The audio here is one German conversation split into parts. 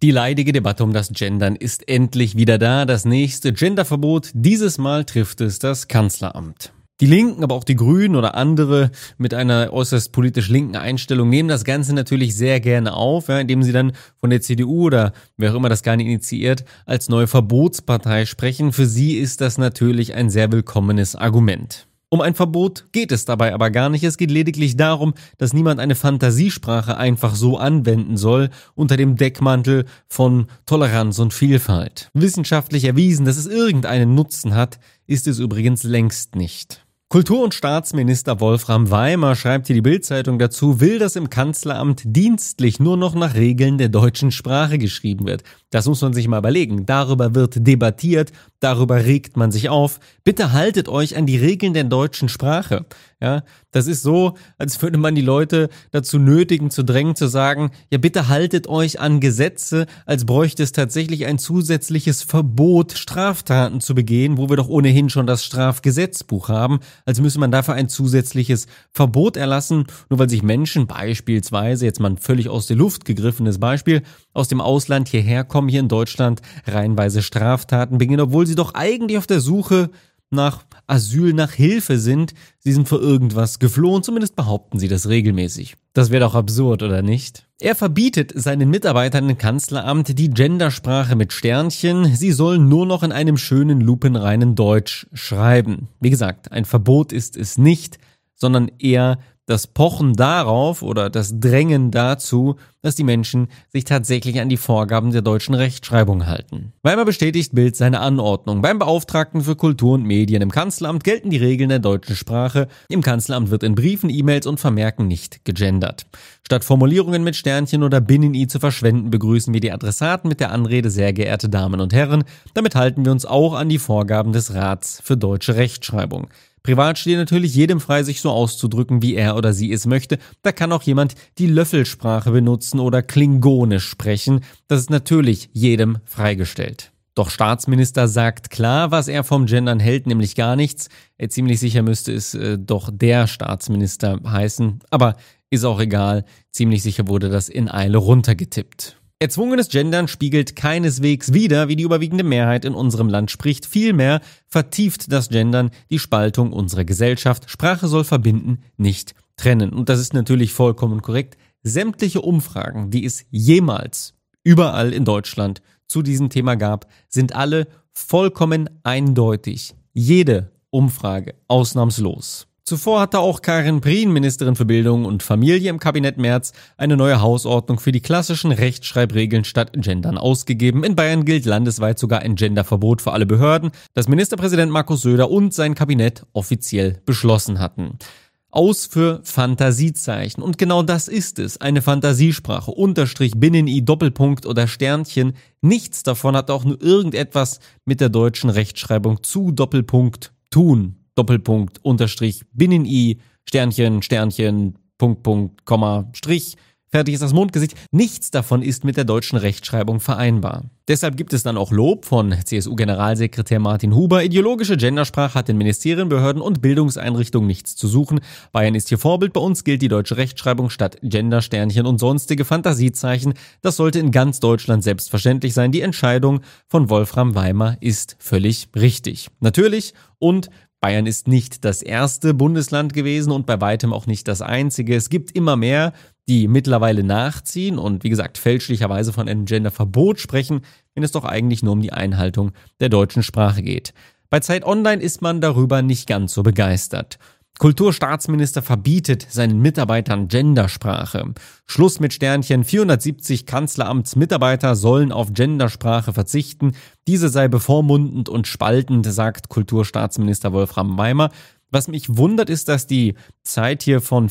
Die leidige Debatte um das Gendern ist endlich wieder da. Das nächste Genderverbot, dieses Mal trifft es das Kanzleramt. Die Linken, aber auch die Grünen oder andere mit einer äußerst politisch linken Einstellung nehmen das Ganze natürlich sehr gerne auf, indem sie dann von der CDU oder wer auch immer das gerne initiiert, als neue Verbotspartei sprechen. Für sie ist das natürlich ein sehr willkommenes Argument. Um ein Verbot geht es dabei aber gar nicht. Es geht lediglich darum, dass niemand eine Fantasiesprache einfach so anwenden soll, unter dem Deckmantel von Toleranz und Vielfalt. Wissenschaftlich erwiesen, dass es irgendeinen Nutzen hat, ist es übrigens längst nicht. Kultur- und Staatsminister Wolfram Weimer, schreibt hier die Bild-Zeitung dazu, will, dass im Kanzleramt dienstlich nur noch nach Regeln der deutschen Sprache geschrieben wird. Das muss man sich mal überlegen. Darüber wird debattiert, darüber regt man sich auf. Bitte haltet euch an die Regeln der deutschen Sprache. Ja, das ist so, als würde man die Leute dazu nötigen, zu drängen, zu sagen, ja bitte haltet euch an Gesetze, als bräuchte es tatsächlich ein zusätzliches Verbot, Straftaten zu begehen, wo wir doch ohnehin schon das Strafgesetzbuch haben, als müsse man dafür ein zusätzliches Verbot erlassen, nur weil sich Menschen beispielsweise, jetzt mal ein völlig aus der Luft gegriffenes Beispiel, aus dem Ausland hierher kommen, hier in Deutschland reihenweise Straftaten begehen, obwohl sie doch eigentlich auf der Suche nach Asyl, nach Hilfe sind. Sie sind vor irgendwas geflohen, zumindest behaupten sie das regelmäßig. Das wäre doch absurd, oder nicht? Er verbietet seinen Mitarbeitern im Kanzleramt die Gendersprache mit Sternchen. Sie sollen nur noch in einem schönen, lupenreinen Deutsch schreiben. Wie gesagt, ein Verbot ist es nicht, sondern eher das Pochen darauf oder das Drängen dazu, dass die Menschen sich tatsächlich an die Vorgaben der deutschen Rechtschreibung halten. Weimer bestätigt Bild seine Anordnung. Beim Beauftragten für Kultur und Medien im Kanzleramt gelten die Regeln der deutschen Sprache. Im Kanzleramt wird in Briefen, E-Mails und Vermerken nicht gegendert. Statt Formulierungen mit Sternchen oder Binnen-I zu verschwenden, begrüßen wir die Adressaten mit der Anrede sehr geehrte Damen und Herren. Damit halten wir uns auch an die Vorgaben des Rats für deutsche Rechtschreibung. Privat steht natürlich jedem frei, sich so auszudrücken, wie er oder sie es möchte. Da kann auch jemand die Löffelsprache benutzen oder Klingonisch sprechen. Das ist natürlich jedem freigestellt. Doch Staatsminister sagt klar, was er vom Gendern hält, nämlich gar nichts. Ziemlich sicher müsste es doch der Staatsminister heißen, aber ist auch egal. Ziemlich sicher wurde das in Eile runtergetippt. Erzwungenes Gendern spiegelt keineswegs wider, wie die überwiegende Mehrheit in unserem Land spricht. Vielmehr vertieft das Gendern die Spaltung unserer Gesellschaft. Sprache soll verbinden, nicht trennen. Und das ist natürlich vollkommen korrekt. Sämtliche Umfragen, die es jemals überall in Deutschland zu diesem Thema gab, sind alle vollkommen eindeutig. Jede Umfrage ausnahmslos. Zuvor hatte auch Karin Prien, Ministerin für Bildung und Familie im Kabinett Merz, eine neue Hausordnung für die klassischen Rechtschreibregeln statt Gendern ausgegeben. In Bayern gilt landesweit sogar ein Genderverbot für alle Behörden, das Ministerpräsident Markus Söder und sein Kabinett offiziell beschlossen hatten. Aus für Fantasiezeichen. Und genau das ist es. Eine Fantasiesprache. Unterstrich, Binnen-I, Doppelpunkt oder Sternchen. Nichts davon hat auch nur irgendetwas mit der deutschen Rechtschreibung zu Doppelpunkt tun. Doppelpunkt, Unterstrich, Binnen-I, Sternchen, Sternchen, Punkt, Punkt, Komma, Strich. Fertig ist das Mondgesicht. Nichts davon ist mit der deutschen Rechtschreibung vereinbar. Deshalb gibt es dann auch Lob von CSU-Generalsekretär Martin Huber. Ideologische Gendersprache hat in Ministerien, Behörden und Bildungseinrichtungen nichts zu suchen. Bayern ist hier Vorbild. Bei uns gilt die deutsche Rechtschreibung statt Gender, Sternchen und sonstige Fantasiezeichen. Das sollte in ganz Deutschland selbstverständlich sein. Die Entscheidung von Wolfram Weimer ist völlig richtig. Natürlich und Bayern ist nicht das erste Bundesland gewesen und bei weitem auch nicht das einzige. Es gibt immer mehr, die mittlerweile nachziehen und wie gesagt fälschlicherweise von einem Genderverbot sprechen, wenn es doch eigentlich nur um die Einhaltung der deutschen Sprache geht. Bei Zeit Online ist man darüber nicht ganz so begeistert. Kulturstaatsminister verbietet seinen Mitarbeitern Gendersprache. Schluss mit Sternchen. 470 Kanzleramtsmitarbeiter sollen auf Gendersprache verzichten. Diese sei bevormundend und spaltend, sagt Kulturstaatsminister Wolfram Weimer. Was mich wundert, ist, dass die Zeit hier von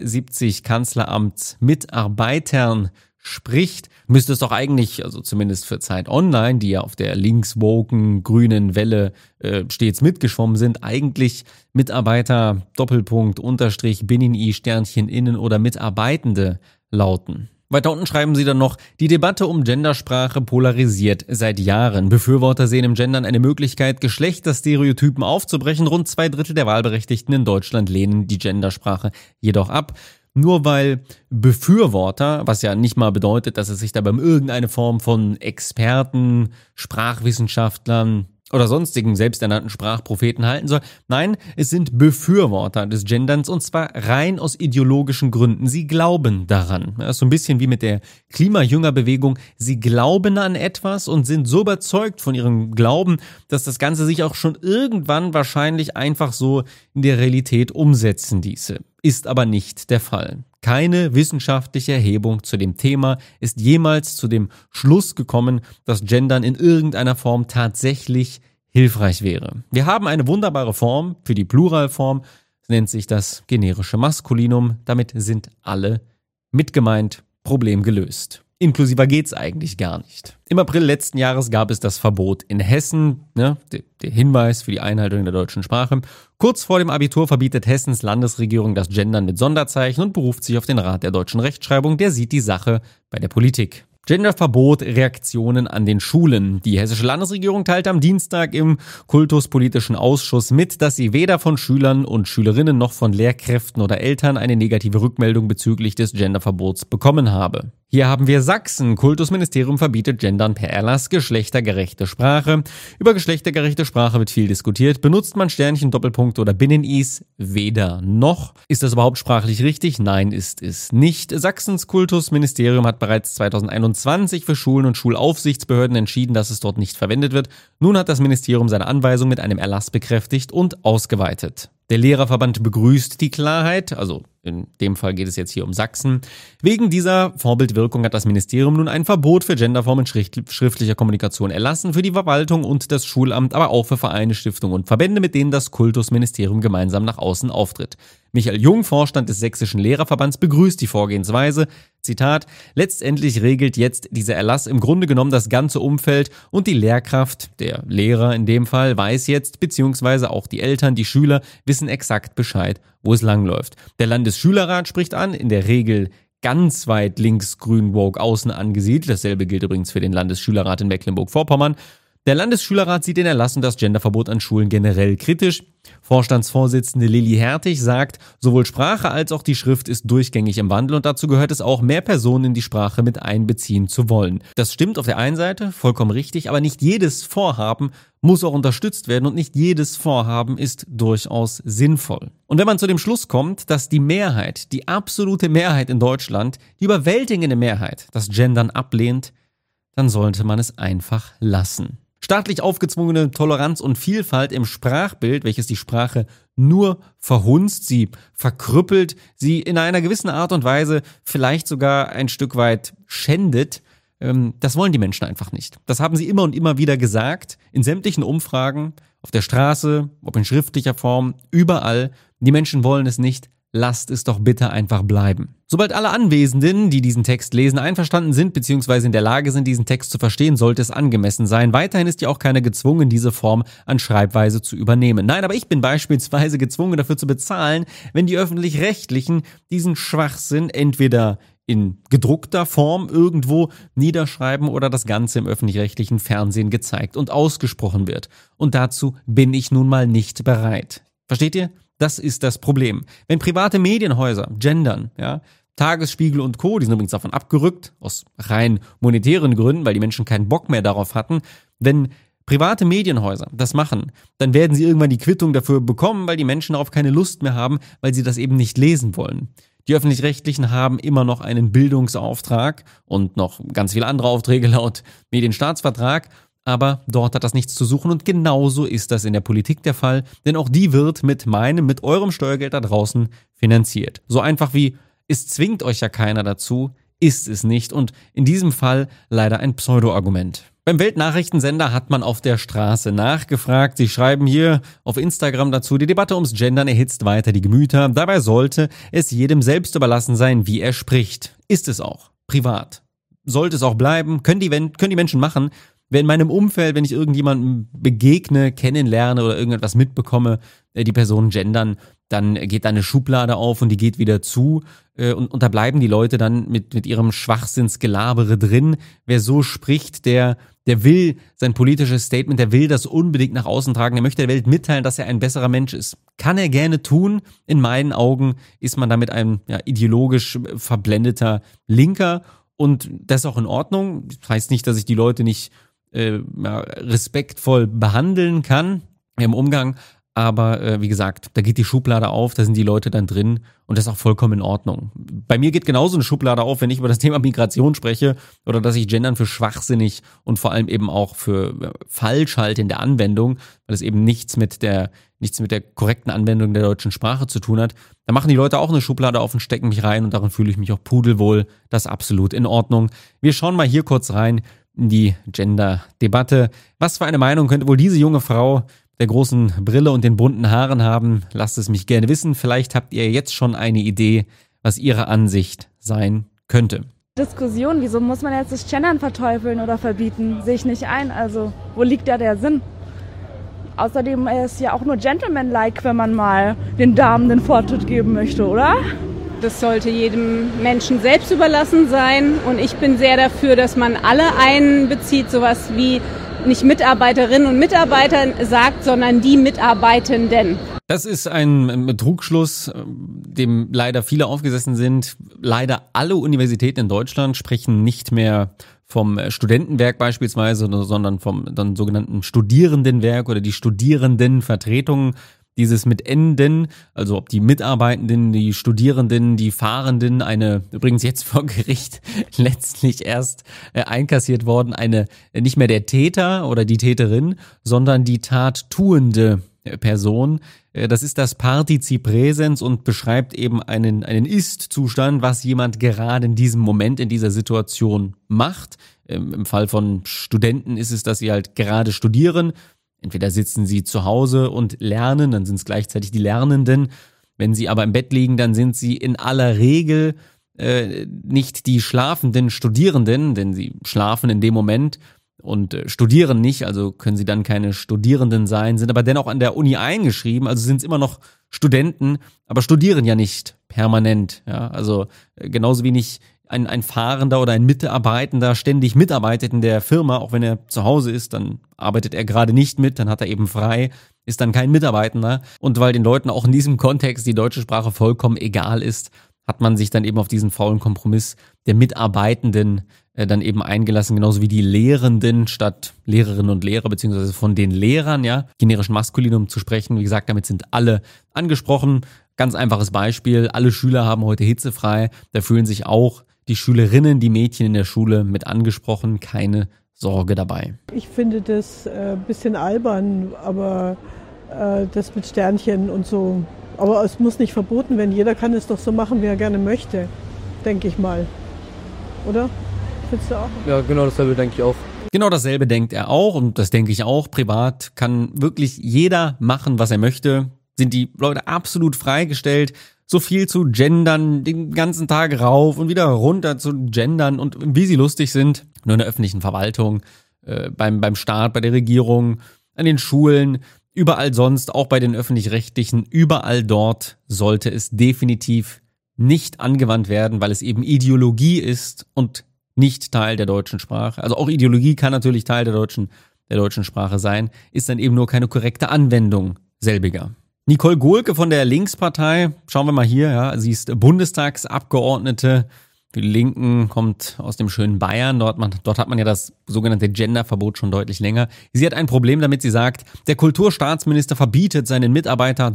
470 Kanzleramtsmitarbeitern spricht. Müsste es doch eigentlich, also zumindest für Zeit Online, die ja auf der linkswoken grünen Welle stets mitgeschwommen sind, eigentlich Mitarbeiter, Doppelpunkt, Unterstrich, Binnen-I, Sternchen, Innen oder Mitarbeitende lauten. Weiter unten schreiben sie dann noch, die Debatte um Gendersprache polarisiert seit Jahren. Befürworter sehen im Gendern eine Möglichkeit, Geschlechterstereotypen aufzubrechen. Rund 2/3 der Wahlberechtigten in Deutschland lehnen die Gendersprache jedoch ab. nur weil Befürworter, was ja nicht mal bedeutet, dass es sich dabei um irgendeine Form von Experten, Sprachwissenschaftlern oder sonstigen selbsternannten Sprachpropheten halten soll. Nein, es sind Befürworter des Genderns und zwar rein aus ideologischen Gründen. Sie glauben daran. Das ist so ein bisschen wie mit der Klimajüngerbewegung. Sie glauben an etwas und sind so überzeugt von ihrem Glauben, dass das Ganze sich auch schon irgendwann wahrscheinlich einfach so in der Realität umsetzen ließe. Ist aber nicht der Fall. Keine wissenschaftliche Erhebung zu dem Thema ist jemals zu dem Schluss gekommen, dass Gendern in irgendeiner Form tatsächlich hilfreich wäre. Wir haben eine wunderbare Form für die Pluralform, es nennt sich das generische Maskulinum. Damit sind alle mitgemeint, Problem gelöst. Inklusiver geht's eigentlich gar nicht. Im April letzten Jahres gab es das Verbot in Hessen, der Hinweis für die Einhaltung der deutschen Sprache. Kurz vor dem Abitur verbietet Hessens Landesregierung das Gendern mit Sonderzeichen und beruft sich auf den Rat der deutschen Rechtschreibung, der sieht die Sache bei der Politik. Genderverbot, Reaktionen an den Schulen. Die hessische Landesregierung teilte am Dienstag im Kultuspolitischen Ausschuss mit, dass sie weder von Schülern und Schülerinnen noch von Lehrkräften oder Eltern eine negative Rückmeldung bezüglich des Genderverbots bekommen habe. Hier haben wir Sachsen. Kultusministerium verbietet Gendern per Erlass, geschlechtergerechte Sprache. Über geschlechtergerechte Sprache wird viel diskutiert. Benutzt man Sternchen, Doppelpunkte oder Binnen-Is? Weder noch. Ist das überhaupt sprachlich richtig? Nein, ist es nicht. Sachsens Kultusministerium hat bereits 2021 für Schulen und Schulaufsichtsbehörden entschieden, dass es dort nicht verwendet wird. Nun hat das Ministerium seine Anweisung mit einem Erlass bekräftigt und ausgeweitet. Der Lehrerverband begrüßt die Klarheit, also in dem Fall geht es jetzt hier um Sachsen. Wegen dieser Vorbildwirkung hat das Ministerium nun ein Verbot für Genderformen schriftlicher Kommunikation erlassen, für die Verwaltung und das Schulamt, aber auch für Vereine, Stiftungen und Verbände, mit denen das Kultusministerium gemeinsam nach außen auftritt. Michael Jung, Vorstand des Sächsischen Lehrerverbands, begrüßt die Vorgehensweise. Zitat: Letztendlich regelt jetzt dieser Erlass im Grunde genommen das ganze Umfeld und die Lehrkraft, der Lehrer in dem Fall, weiß jetzt, beziehungsweise auch die Eltern, die Schüler wissen exakt Bescheid, wo es langläuft. Der Landesschülerrat spricht an, in der Regel ganz weit links grün woke außen angesiedelt. Dasselbe gilt übrigens für den Landesschülerrat in Mecklenburg-Vorpommern. Der Landesschülerrat sieht den Erlass und das Genderverbot an Schulen generell kritisch. Vorstandsvorsitzende Lilly Hertig sagt, sowohl Sprache als auch die Schrift ist durchgängig im Wandel und dazu gehört es auch, mehr Personen in die Sprache mit einbeziehen zu wollen. Das stimmt auf der einen Seite, vollkommen richtig, aber nicht jedes Vorhaben muss auch unterstützt werden und nicht jedes Vorhaben ist durchaus sinnvoll. Und wenn man zu dem Schluss kommt, dass die Mehrheit, die absolute Mehrheit in Deutschland, die überwältigende Mehrheit das Gendern ablehnt, dann sollte man es einfach lassen. Staatlich aufgezwungene Toleranz und Vielfalt im Sprachbild, welches die Sprache nur verhunzt, sie verkrüppelt, sie in einer gewissen Art und Weise vielleicht sogar ein Stück weit schändet, das wollen die Menschen einfach nicht. Das haben sie immer und immer wieder gesagt, in sämtlichen Umfragen, auf der Straße, ob in schriftlicher Form, überall. Die Menschen wollen es nicht. Lasst es doch bitte einfach bleiben. Sobald alle Anwesenden, die diesen Text lesen, einverstanden sind bzw. in der Lage sind, diesen Text zu verstehen, sollte es angemessen sein. Weiterhin ist ja auch keiner gezwungen, diese Form an Schreibweise zu übernehmen. Nein, aber ich bin beispielsweise gezwungen, dafür zu bezahlen, wenn die Öffentlich-Rechtlichen diesen Schwachsinn entweder in gedruckter Form irgendwo niederschreiben oder das Ganze im öffentlich-rechtlichen Fernsehen gezeigt und ausgesprochen wird. Und dazu bin ich nun mal nicht bereit. Versteht ihr? Das ist das Problem. Wenn private Medienhäuser gendern, Tagesspiegel und Co., die sind übrigens davon abgerückt, aus rein monetären Gründen, weil die Menschen keinen Bock mehr darauf hatten. Wenn private Medienhäuser das machen, dann werden sie irgendwann die Quittung dafür bekommen, weil die Menschen darauf keine Lust mehr haben, weil sie das eben nicht lesen wollen. Die Öffentlich-Rechtlichen haben immer noch einen Bildungsauftrag und noch ganz viele andere Aufträge laut Medienstaatsvertrag, aber dort hat das nichts zu suchen und genauso ist das in der Politik der Fall, denn auch die wird mit eurem Steuergeld da draußen finanziert. So einfach wie, es zwingt euch ja keiner dazu, ist es nicht und in diesem Fall leider ein Pseudo-Argument. Beim Weltnachrichtensender hat man auf der Straße nachgefragt. Sie schreiben hier auf Instagram dazu, die Debatte ums Gendern erhitzt weiter die Gemüter. Dabei sollte es jedem selbst überlassen sein, wie er spricht. Ist es auch. Privat. Sollte es auch bleiben. Können die Menschen machen. Wenn in meinem Umfeld, wenn ich irgendjemandem begegne, kennenlerne oder irgendetwas mitbekomme, die Personen gendern, dann geht da eine Schublade auf und die geht wieder zu und da bleiben die Leute dann mit ihrem Schwachsinnsgelabere drin. Wer so spricht, der Der will sein politisches Statement, der will das unbedingt nach außen tragen, er möchte der Welt mitteilen, dass er ein besserer Mensch ist. Kann er gerne tun. In meinen Augen ist man damit ein ideologisch verblendeter Linker und das ist auch in Ordnung. Das heißt nicht, dass ich die Leute nicht respektvoll behandeln kann im Umgang, aber wie gesagt, da geht die Schublade auf, da sind die Leute dann drin und das ist auch vollkommen in Ordnung. Bei mir geht genauso eine Schublade auf, wenn ich über das Thema Migration spreche oder dass ich Gendern für schwachsinnig und vor allem eben auch für falsch halte in der Anwendung, weil es eben nichts mit der korrekten Anwendung der deutschen Sprache zu tun hat. Da machen die Leute auch eine Schublade auf und stecken mich rein und darin fühle ich mich auch pudelwohl. Das ist absolut in Ordnung. Wir schauen mal hier kurz rein in die Gender-Debatte. Was für eine Meinung könnte wohl diese junge Frau der großen Brille und den bunten Haaren haben? Lasst es mich gerne wissen. Vielleicht habt ihr jetzt schon eine Idee, was ihre Ansicht sein könnte. Diskussion, wieso muss man jetzt das Gendern verteufeln oder verbieten? Sehe ich nicht ein. Also, wo liegt da der Sinn? Außerdem ist es ja auch nur gentlemanlike, wenn man mal den Damen den Vortritt geben möchte, oder? Das sollte jedem Menschen selbst überlassen sein. Und ich bin sehr dafür, dass man alle einbezieht, sowas wie nicht Mitarbeiterinnen und Mitarbeiter sagt, sondern die Mitarbeitenden. Das ist ein Trugschluss, dem leider viele aufgesessen sind. Leider alle Universitäten in Deutschland sprechen nicht mehr vom Studentenwerk beispielsweise, sondern vom dann sogenannten Studierendenwerk oder die Studierendenvertretung. Dieses mit Enden, also ob die Mitarbeitenden, die Studierenden, die Fahrenden, übrigens jetzt vor Gericht letztlich erst einkassiert worden, nicht mehr der Täter oder die Täterin, sondern die tattuende Person. Das ist das Partizip Präsens und beschreibt eben einen Ist-Zustand, was jemand gerade in diesem Moment, in dieser Situation macht. Im Fall von Studenten ist es, dass sie halt gerade studieren. Entweder sitzen sie zu Hause und lernen, dann sind es gleichzeitig die Lernenden. Wenn sie aber im Bett liegen, dann sind sie in aller Regel nicht die schlafenden Studierenden, denn sie schlafen in dem Moment und studieren nicht, also können sie dann keine Studierenden sein, sind aber dennoch an der Uni eingeschrieben, also sind es immer noch Studenten, aber studieren ja nicht permanent. Ja? Also genauso wenig ein Fahrender oder ein Mitarbeitender ständig mitarbeitet in der Firma, auch wenn er zu Hause ist, dann arbeitet er gerade nicht mit, dann hat er eben frei, ist dann kein Mitarbeitender. Und weil den Leuten auch in diesem Kontext die deutsche Sprache vollkommen egal ist, hat man sich dann eben auf diesen faulen Kompromiss der Mitarbeitenden dann eben eingelassen, genauso wie die Lehrenden statt Lehrerinnen und Lehrer, beziehungsweise von den Lehrern, ja, generischen Maskulinum zu sprechen. Wie gesagt, damit sind alle angesprochen. Ganz einfaches Beispiel, alle Schüler haben heute hitzefrei, da fühlen sich auch die Schülerinnen, die Mädchen in der Schule mit angesprochen, keine Sorge dabei. Ich finde das ein bisschen albern, aber das mit Sternchen und so. Aber es muss nicht verboten werden. Jeder kann es doch so machen, wie er gerne möchte, denke ich mal. Oder? Findest du auch? Ja, genau dasselbe denke ich auch. Genau dasselbe denkt er auch und das denke ich auch. Privat kann wirklich jeder machen, was er möchte. Sind die Leute absolut freigestellt, so viel zu gendern, den ganzen Tag rauf und wieder runter zu gendern und wie sie lustig sind. Nur in der öffentlichen Verwaltung, beim Staat, bei der Regierung, an den Schulen, überall sonst, auch bei den Öffentlich-Rechtlichen, überall dort sollte es definitiv nicht angewandt werden, weil es eben Ideologie ist und nicht Teil der deutschen Sprache. Also auch Ideologie kann natürlich Teil der deutschen Sprache sein, ist dann eben nur keine korrekte Anwendung selbiger. Nicole Gohlke von der Linkspartei, schauen wir mal hier, ja, sie ist Bundestagsabgeordnete für die Linken, kommt aus dem schönen Bayern, dort hat man ja das sogenannte Genderverbot schon deutlich länger. Sie hat ein Problem damit, sie sagt, der Kulturstaatsminister verbietet seinen Mitarbeiter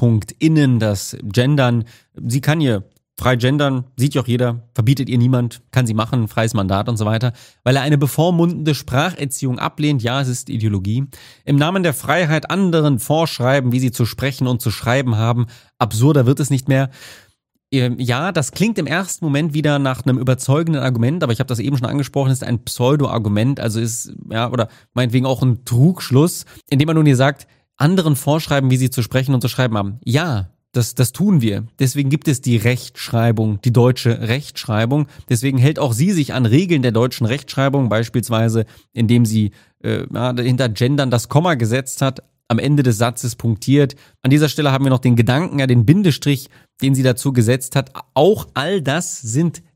innen das Gendern. Sie kann hier frei gendern, sieht ja auch jeder, verbietet ihr niemand, kann sie machen, freies Mandat und so weiter, weil er eine bevormundende Spracherziehung ablehnt, ja, es ist Ideologie, im Namen der Freiheit anderen vorschreiben, wie sie zu sprechen und zu schreiben haben, absurder wird es nicht mehr. Ja, das klingt im ersten Moment wieder nach einem überzeugenden Argument, aber ich habe das eben schon angesprochen, ist ein Pseudo-Argument, also ist, ja, oder meinetwegen auch ein Trugschluss, indem man nun hier sagt, anderen vorschreiben, wie sie zu sprechen und zu schreiben haben. Ja, das tun wir. Deswegen gibt es die Rechtschreibung, die deutsche Rechtschreibung. Deswegen hält auch sie sich an Regeln der deutschen Rechtschreibung, beispielsweise indem sie hinter Gendern das Komma gesetzt hat, am Ende des Satzes punktiert. An dieser Stelle haben wir noch den Gedanken, den Bindestrich, den sie dazu gesetzt hat. Auch all das sind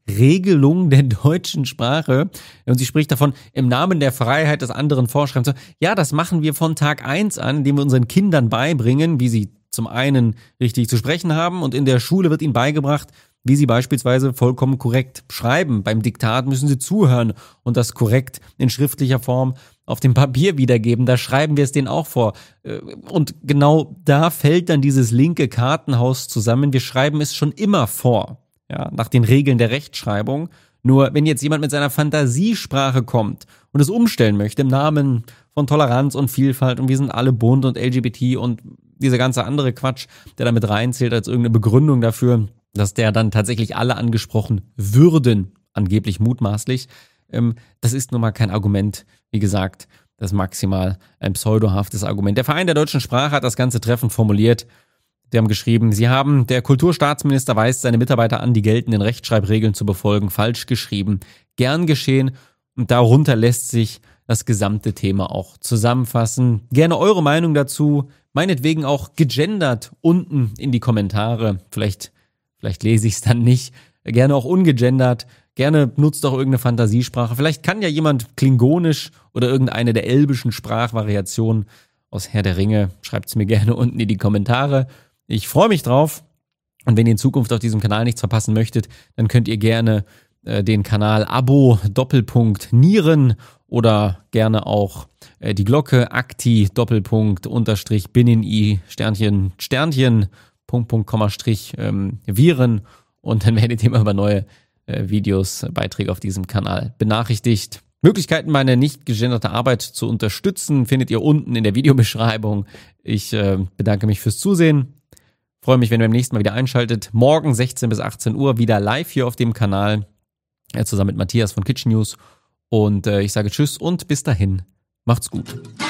Regelung der deutschen Sprache. Und sie spricht davon, im Namen der Freiheit des anderen vorschreiben. So, ja, das machen wir von Tag 1 an, indem wir unseren Kindern beibringen, wie sie zum einen richtig zu sprechen haben, und in der Schule wird ihnen beigebracht, wie sie beispielsweise vollkommen korrekt schreiben. Beim Diktat müssen sie zuhören und das korrekt in schriftlicher Form auf dem Papier wiedergeben. Da schreiben wir es denen auch vor. Und genau da fällt dann dieses linke Kartenhaus zusammen. Wir schreiben es schon immer vor, ja, nach den Regeln der Rechtschreibung. Nur wenn jetzt jemand mit seiner Fantasiesprache kommt und es umstellen möchte im Namen von Toleranz und Vielfalt und wir sind alle bunt und LGBT und dieser ganze andere Quatsch, der damit reinzählt als irgendeine Begründung dafür, dass der dann tatsächlich alle angesprochen würden, angeblich mutmaßlich, das ist nun mal kein Argument. Wie gesagt, das ist maximal ein pseudohaftes Argument. Der Verein der deutschen Sprache hat das ganze treffend formuliert. Die haben geschrieben, der Kulturstaatsminister weist seine Mitarbeiter an, die geltenden Rechtschreibregeln zu befolgen, falsch geschrieben. Gern geschehen, und darunter lässt sich das gesamte Thema auch zusammenfassen. Gerne eure Meinung dazu, meinetwegen auch gegendert unten in die Kommentare. Vielleicht lese ich es dann nicht. Gerne auch ungegendert. Gerne nutzt auch irgendeine Fantasiesprache. Vielleicht kann ja jemand Klingonisch oder irgendeine der elbischen Sprachvariationen aus Herr der Ringe. Schreibt es mir gerne unten in die Kommentare. Ich freue mich drauf. Und wenn ihr in Zukunft auf diesem Kanal nichts verpassen möchtet, dann könnt ihr gerne den Kanal Abo Nieren oder gerne auch die Glocke Akti _ Binnen-I Sternchen Viren und dann werdet ihr immer über neue Videos, Beiträge auf diesem Kanal benachrichtigt. Möglichkeiten, meine nicht gegenderte Arbeit zu unterstützen, findet ihr unten in der Videobeschreibung. Ich bedanke mich fürs Zusehen. Freue mich, wenn ihr beim nächsten Mal wieder einschaltet. Morgen 16 bis 18 Uhr wieder live hier auf dem Kanal. Zusammen mit Matthias von Kitchen News. Und ich sage Tschüss und bis dahin. Macht's gut.